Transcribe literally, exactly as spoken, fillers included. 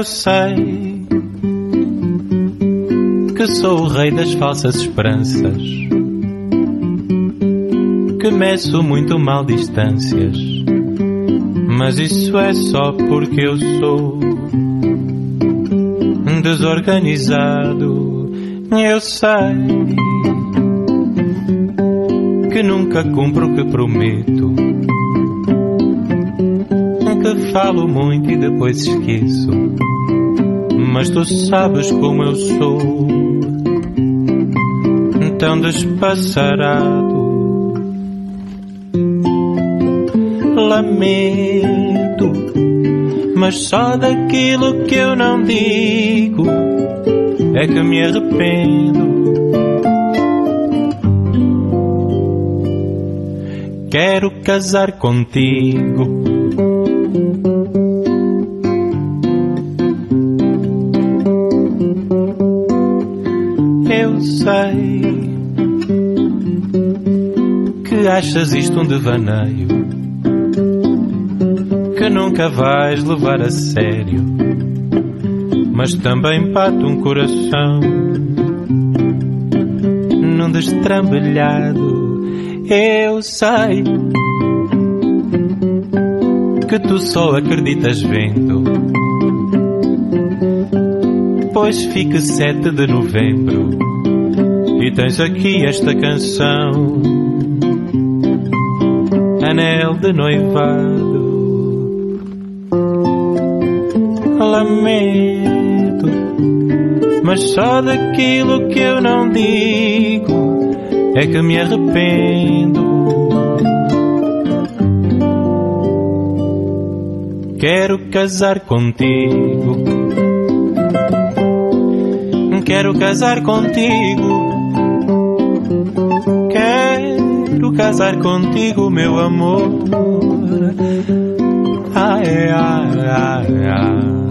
Eu sei que sou o rei das falsas esperanças, que meço muito mal distâncias, mas isso é só porque eu sou desorganizado. Eu sei que nunca cumpro o que prometo, que falo muito e depois esqueço, mas tu sabes como eu sou, tão despassarado. Lamento, mas só daquilo que eu não digo é que me arrependo. Quero casar contigo. Eu sei que achas isto um devaneio, que nunca vais levar a sério, mas também bate um coração num destrambelhado. Eu sei que tu só acreditas vendo, pois fique sete de novembro e tens aqui esta canção, anel de noivado. Lamento, mas só daquilo que eu não digo é que me arrependo. Quero casar contigo, quero casar contigo, quero casar contigo, meu amor. Ai, ai, ai, ai.